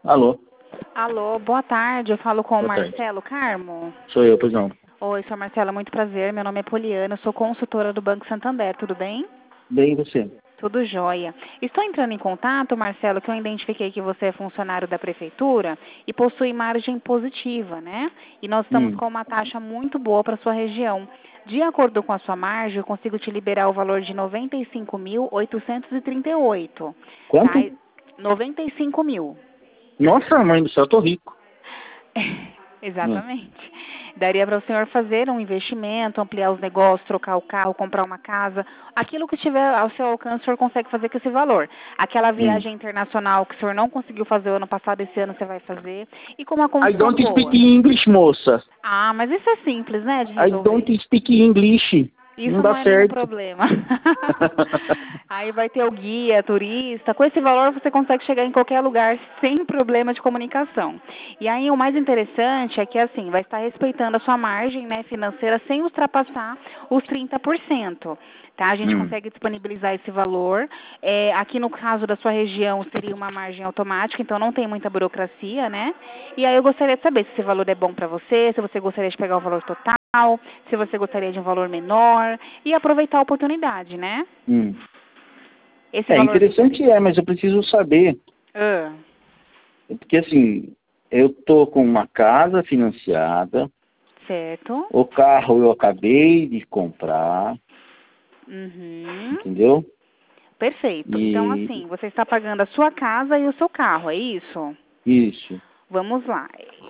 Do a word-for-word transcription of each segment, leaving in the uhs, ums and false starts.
Alô, Alô, boa tarde. Eu falo com o boa tarde. Marcelo Carmo. Sou eu, pois não. Oi, sou Marcela, muito prazer. Meu nome é Poliana, eu sou consultora do Banco Santander, tudo bem? Bem, e você? Tudo jóia. Estou entrando em contato, Marcelo, que eu identifiquei que você é funcionário da prefeitura e possui margem positiva, né? E nós estamos Hum. com uma taxa muito boa para sua região. De acordo com a sua margem, eu consigo te liberar o valor de noventa e cinco mil oitocentos e trinta e oito, tá? Quanto? noventa e cinco mil. Nossa, mãe do céu, eu tô rico. Hum. Exatamente. Daria para o senhor fazer um investimento, ampliar os negócios, trocar o carro, comprar uma casa. Aquilo que estiver ao seu alcance, o senhor consegue fazer com esse valor. Aquela Hum. viagem internacional que o senhor não conseguiu fazer o ano passado, esse ano você vai fazer. E com uma I condição don't speak boa. English, moça. Ah, mas isso é simples, né, de I resolver. don't speak English. Não Isso dá não é nenhum certo. problema. Aí vai ter o guia, turista. Com esse valor você consegue chegar em qualquer lugar sem problema de comunicação. E aí o mais interessante é que assim, vai estar respeitando a sua margem, né, financeira sem ultrapassar os trinta por cento. Tá? A gente Hum. consegue disponibilizar esse valor. É, aqui no caso da sua região seria uma margem automática, então não tem muita burocracia, né? E aí eu gostaria de saber se esse valor é bom para você, se você gostaria de pegar o valor total, se você gostaria de um valor menor e aproveitar a oportunidade, né? Hum. Esse É valor... interessante, é, mas eu preciso saber. Ah, Porque assim, eu tô com uma casa financiada, certo. o carro eu acabei de comprar, Uhum. entendeu? Perfeito. Então, E assim, você está pagando a sua casa e o seu carro, é isso? isso, Vamos lá.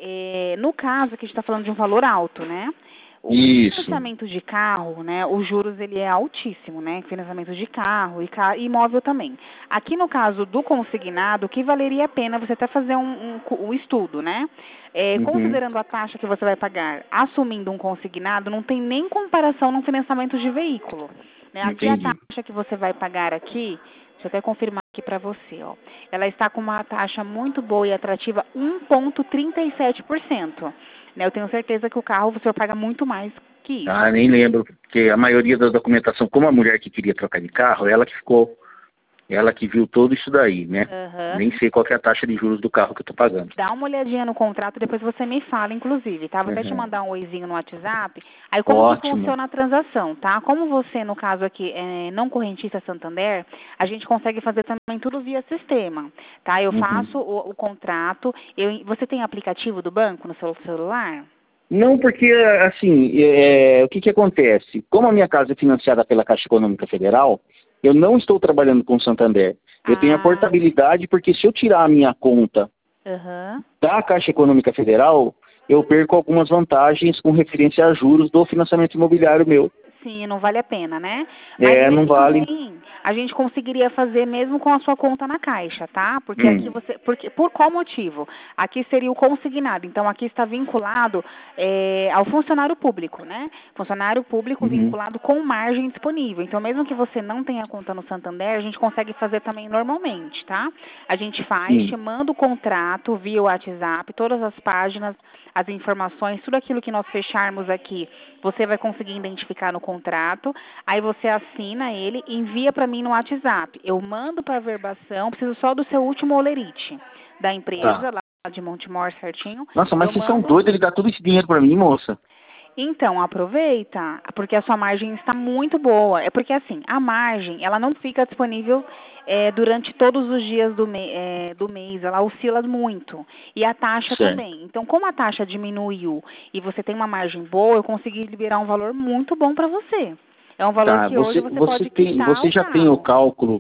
É, no caso, aqui a gente está falando de um valor alto, né? O isso. financiamento de carro, né? Os juros ele é altíssimo, né? Financiamento de carro e ca- e imóvel também. Aqui no caso do consignado, o que valeria a pena você até fazer um, um cu- um estudo, né? É, Uhum. considerando a taxa que você vai pagar, assumindo um consignado, não tem nem comparação no financiamento de veículo. Né? Aqui a Entendi. taxa que você vai pagar aqui, deixa eu até confirmar aqui para você, ó. Ela está com uma taxa muito boa e atrativa, um vírgula trinta e sete por cento. Né? Eu tenho certeza que o carro o senhor paga muito mais que Ah, isso. nem lembro, porque a maioria da documentação, como a mulher que queria trocar de carro, ela que ficou, ela que viu tudo isso daí, né? Aham. Nem sei qual que é a taxa de juros do carro que eu tô pagando. Dá uma olhadinha no contrato, depois você me fala, inclusive, tá? Vou até te Uhum. mandar um oizinho no WhatsApp. Aí como que Ótimo. funciona a transação, tá? Como você, no caso aqui, é não correntista Santander, a gente consegue fazer também tudo via sistema, tá? Eu Uhum. faço o, o contrato. Eu, você tem aplicativo do banco no seu celular? Não, porque, assim, é, o que que acontece? Como a minha casa é financiada pela Caixa Econômica Federal, eu não estou trabalhando com o Santander. Eu tenho a Ah, portabilidade, porque se eu tirar a minha conta aham. da Caixa Econômica Federal, eu perco algumas vantagens com referência a juros do financiamento imobiliário meu. Sim, não vale a pena, né? Mas É, não mesmo vale. assim, a gente conseguiria fazer mesmo com a sua conta na Caixa, tá? Porque aqui Hum. você, porque por qual motivo? Aqui seria o consignado, então aqui está vinculado é, ao funcionário público, né? Funcionário público Uhum. vinculado com margem disponível. Então, mesmo que você não tenha conta no Santander, a gente consegue fazer também normalmente, tá? A gente faz, Sim. te manda o contrato via WhatsApp, todas as páginas, as informações, tudo aquilo que nós fecharmos aqui, você vai conseguir identificar no contrato, aí você assina ele e envia para mim no WhatsApp. Eu mando para a verbação, preciso só do seu último olerite da Tá. empresa, lá de Montemor certinho. Nossa, mas Eu vocês são mando. doidos, ele dá todo esse dinheiro pra mim, moça. Então, aproveita, porque a sua margem está muito boa. É porque, assim, a margem, ela não fica disponível eh, durante todos os dias do, me eh, do mês, ela oscila muito. E a taxa Certo. também. Então, como a taxa diminuiu e você tem uma margem boa, eu consegui liberar um valor muito bom para você. É um valor Tá, que hoje você, você você pode tem, quitar você o já tem o carro. cálculo,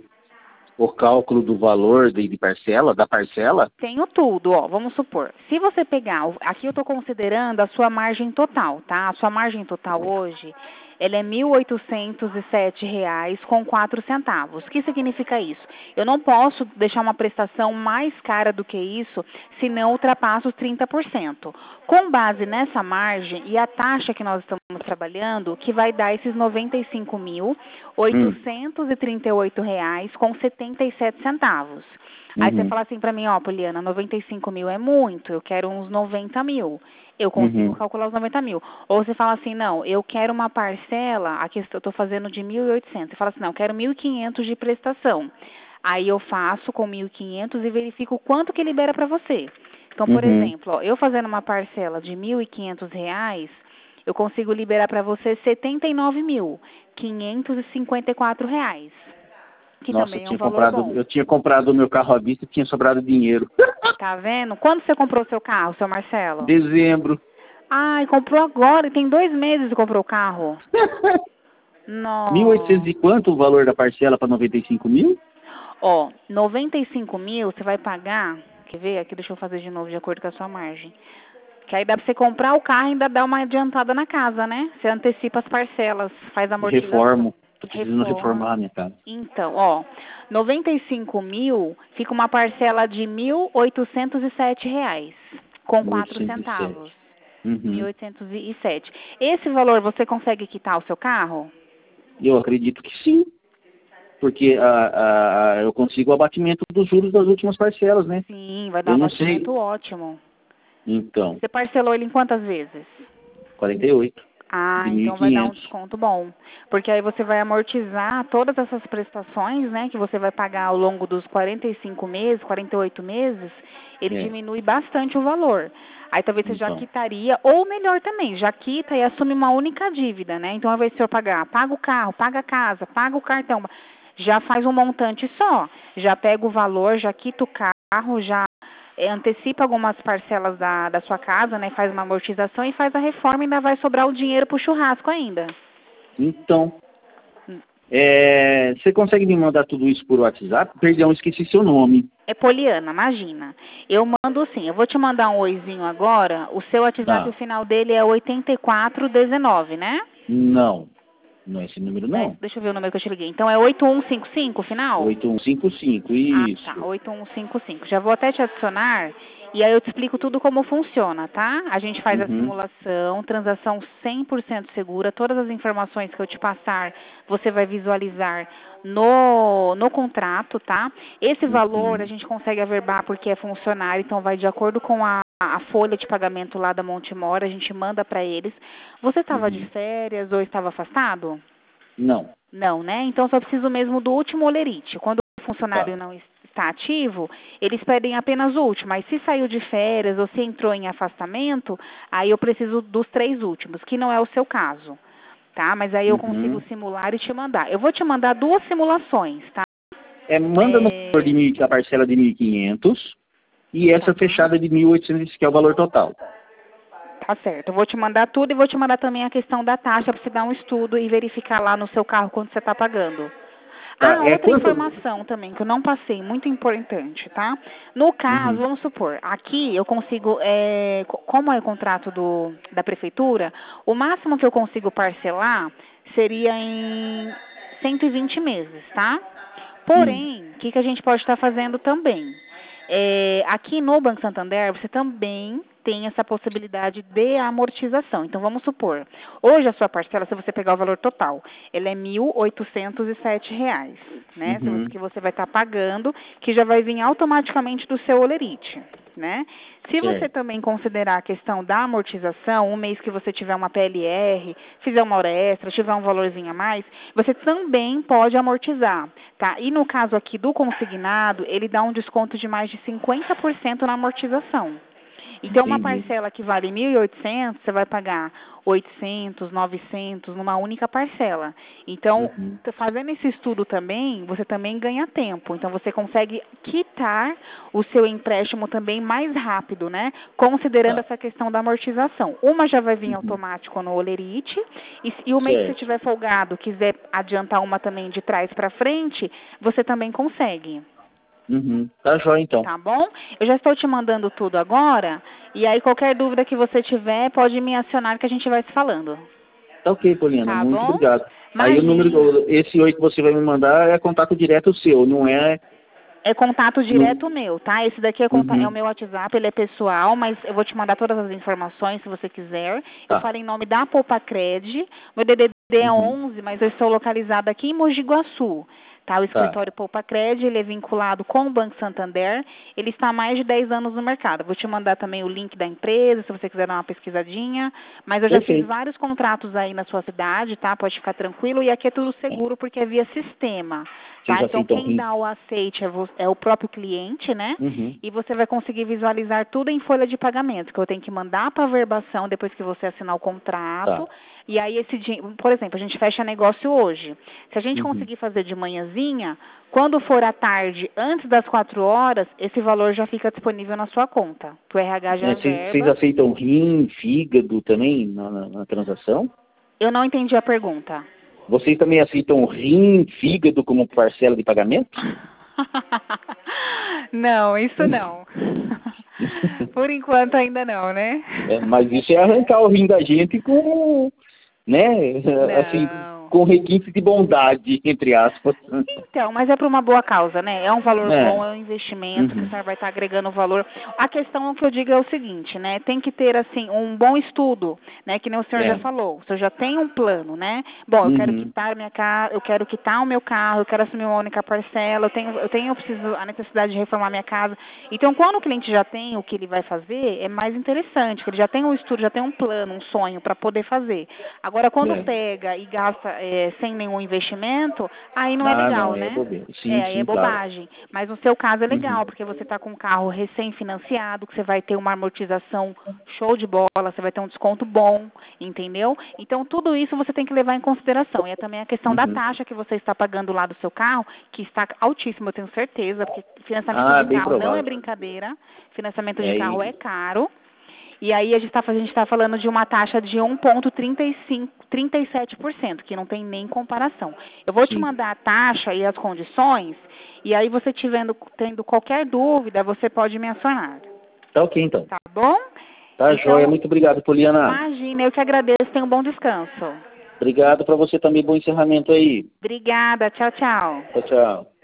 o cálculo do valor de, de parcela, da parcela? Tenho tudo, ó. Vamos supor. Se você pegar, o- aqui eu estou considerando a sua margem total, tá? A sua margem total hoje, ela é mil oitocentos e sete reais com quatro centavos. O que significa isso? Eu não posso deixar uma prestação mais cara do que isso, se não ultrapassa os trinta por cento. Com base nessa margem e a taxa que nós estamos trabalhando, que vai dar esses noventa e cinco mil Hum. oitocentos e trinta e oito reais com setenta e sete centavos. Aí você Uhum. fala assim pra mim, ó, Poliana, noventa e cinco mil é muito, eu quero uns noventa mil. Eu consigo Uhum. calcular os noventa mil. Ou você fala assim, não, eu quero uma parcela, aqui eu estou fazendo de mil e oitocentos. Você fala assim, não, eu quero mil e quinhentos de prestação. Aí eu faço com mil e quinhentos e verifico quanto que libera para você. Então, por Uhum. exemplo, ó, eu fazendo uma parcela de mil e quinhentos reais, eu consigo liberar para você setenta e nove mil quinhentos e cinquenta e quatro reais, que Nossa, eu também é um tinha valor comprado, bom. eu tinha comprado o meu carro à vista e tinha sobrado dinheiro. Tá vendo? Quando você comprou o seu carro, seu Marcelo? Dezembro. Ai, comprou agora, e tem dois meses que comprou o carro. mil e oitocentos Não. e quanto o valor da parcela para noventa e cinco mil? Ó, noventa e cinco mil você vai pagar, quer ver? Aqui deixa eu fazer de novo de acordo com a sua margem. Que aí dá pra você comprar o carro e ainda dar uma adiantada na casa, né? Você antecipa as parcelas, faz a amortização. Reformo. Tô precisando reformar a Reforma. minha casa. Então, ó, noventa e cinco mil fica uma parcela de mil oitocentos e sete reais, com mil quatro oitocentos e centavos. sete. Mil Uhum. oitocentos e sete. Esse valor você consegue quitar o seu carro? Eu acredito que sim. Porque a, a, a- eu consigo o abatimento dos juros das últimas parcelas, né? Sim, vai dar Eu um não sei. abatimento ótimo. Então, Você parcelou ele em quantas vezes? quarenta e oito Ah, de mil e então vai dar um quinhentos. desconto bom. Porque aí você vai amortizar todas essas prestações, né, que você vai pagar ao longo dos quarenta e cinco meses, quarenta e oito meses, ele É, diminui bastante o valor. Aí talvez você já então. quitaria, ou melhor também, já quita e assume uma única dívida, né? Então, ao invés de você pagar, paga o carro, paga a casa, paga o cartão, já faz um montante só. Já pega o valor, já quita o carro, já é, antecipa algumas parcelas da, da sua casa, né? Faz uma amortização e faz a reforma e ainda vai sobrar o dinheiro pro churrasco ainda. Então, Hum. é, você consegue me mandar tudo isso por WhatsApp? Perdão, esqueci seu nome. É Poliana, imagina. Eu mando sim, eu vou te mandar um oizinho agora. O seu WhatsApp, o Tá. final dele é oitenta e quatro dezenove, né? Não. Não é esse número, Né? não. Deixa eu ver o número que eu te liguei. Então é oito um cinco cinco, o final? oito um cinco cinco, Ah, tá. isso. oito um cinco cinco. Já vou até te adicionar e aí eu te explico tudo como funciona, tá? A gente faz a Uhum. simulação, transação cem por cento segura. Todas as informações que eu te passar, você vai visualizar no, no contrato, tá? Esse valor a Uhum. gente consegue averbar porque é funcionário, então vai de acordo com a, a folha de pagamento lá da Montemor, a gente manda para eles. Você estava de Uhum. férias ou estava afastado? Não. Não, né? Então só preciso mesmo do último olerite. Quando o funcionário Tá. não está ativo, eles pedem apenas o último. Mas se saiu de férias ou se entrou em afastamento, aí eu preciso dos três últimos, que não é o seu caso, tá? Mas aí eu consigo Uhum. simular e te mandar. Eu vou te mandar duas simulações, tá? É, manda no valor de É, mil, a parcela de mil e quinhentos e essa tá, fechada de mil e oitocentos, que é o valor total. tá certo. Eu vou te mandar tudo e vou te mandar também a questão da taxa para você dar um estudo e verificar lá no seu carro quanto você está pagando. Tá? Ah, É outra quanto? informação também que eu não passei, muito importante, tá? No caso, Uhum. vamos supor, aqui eu consigo, é, co- como é o contrato do, da prefeitura, o máximo que eu consigo parcelar seria em cento e vinte meses, tá? Hum. Porém, o que, que a gente pode estar fazendo também? É, aqui no Banco Santander, você também tem essa possibilidade de amortização. Então, vamos supor, hoje a sua parcela, se você pegar o valor total, ela é mil oitocentos e sete reais, né? Se você- Uhum. Que você vai estar pagando, que já vai vir automaticamente do seu olerite, né? Se você Certo. também considerar a questão da amortização, um mês que você tiver uma P L R, fizer uma hora extra, tiver um valorzinho a mais, você também pode amortizar, tá? E no caso aqui do consignado, ele dá um desconto de mais de cinquenta por cento na amortização. Então, uma Entendi. parcela que vale mil e oitocentos, você vai pagar oitocentos, novecentos numa única parcela. Então, Uhum. t- fazendo esse estudo também, você também ganha tempo. Então, você consegue quitar o seu empréstimo também mais rápido, né? Considerando Tá. essa questão da amortização. Uma já vai vir Uhum. automático no olerite, e, se- e o mês que você Certo. tiver folgado, quiser adiantar uma também de trás para frente, você também consegue. Uhum. Tá jóia, então. Tá bom? Eu já estou te mandando tudo agora. E aí, qualquer dúvida que você tiver, pode me acionar que a gente vai se falando. Tá ok, Poliana. Tá Muito bom? obrigado. Aí o número, Imagina. esse oi que você vai me mandar é contato direto seu, não é... É contato Não... direto meu, tá? Esse daqui é, conta- é o Uhum. meu WhatsApp, ele é pessoal, mas eu vou te mandar todas as informações se você quiser. Eu Tá. falo em nome da Poupa Cred. Meu D D D é Uhum. onze, mas eu estou localizada aqui em Mogi Guaçu. Tá? O Tá. escritório Poupa Cred, ele é vinculado com o Banco Santander, ele está há mais de dez anos no mercado. Vou te mandar também o link da empresa, se você quiser dar uma pesquisadinha, mas eu já fiz Perfeito. vários contratos aí na sua cidade, tá? Pode ficar tranquilo, e aqui é tudo seguro porque é via sistema, Vocês tá? Então aceitam quem rim? dá o aceite é, vo- é o próprio cliente, né? Uhum. E você vai conseguir visualizar tudo em folha de pagamento, que eu tenho que mandar para a verbação depois que você assinar o contrato. Tá. E aí esse dinheiro, por exemplo, a gente fecha negócio hoje. Se a gente Uhum. conseguir fazer de manhãzinha, quando for à tarde, antes das quatro horas, esse valor já fica disponível na sua conta. Que o R H já É, Vocês vocês verba. aceitam rim, fígado também na, na, na transação? Eu não entendi a pergunta. Vocês também aceitam rim, fígado como parcela de pagamento? Não, isso não. Por enquanto ainda não, né? É, mas isso é arrancar o rim da gente com, né, assim, Não. com requinte de bondade, entre aspas. Então, mas é para uma boa causa, né? É um valor É. bom, é um investimento que Uhum. o senhor vai estar agregando valor. A questão que eu digo é o seguinte, né? Tem que ter, assim, um bom estudo, né? Que nem o senhor É. já falou. O senhor já tem um plano, né? Bom, eu quero Uhum. quitar minha casa, eu quero quitar o meu carro, eu quero assumir uma única parcela, eu tenho, eu tenho, eu preciso, a necessidade de reformar minha casa. Então, quando o cliente já tem o que ele vai fazer, é mais interessante, que ele já tem um estudo, já tem um plano, um sonho para poder fazer. Agora, quando É. pega e gasta é, sem nenhum investimento, aí não é Ah, legal, não, é né? bobeira. Sim, É, aí é sim, claro. bobagem. Mas no seu caso é Uhum. legal, porque você está com um carro recém-financiado, que você vai ter uma amortização show de bola, você vai ter um desconto bom, entendeu? Então, tudo isso você tem que levar em consideração. E é também a questão da Uhum. taxa que você está pagando lá do seu carro, que está altíssima, eu tenho certeza, porque financiamento Ah, de bem carro não é provável. brincadeira, financiamento de É, carro é e, caro. E aí a gente está falando de uma taxa de um vírgula trinta e cinco, trinta e sete por cento, que não tem nem comparação. Eu vou te sim. mandar a taxa e as condições, e aí você tiver tendo qualquer dúvida, você pode me acionar. Tá ok, então. Tá bom? Tá, joia. Então, Muito obrigado, Poliana. imagina, eu que agradeço, tenha um bom descanso. Obrigado para você também. Bom encerramento aí. Obrigada, tchau, tchau. Tchau, tchau.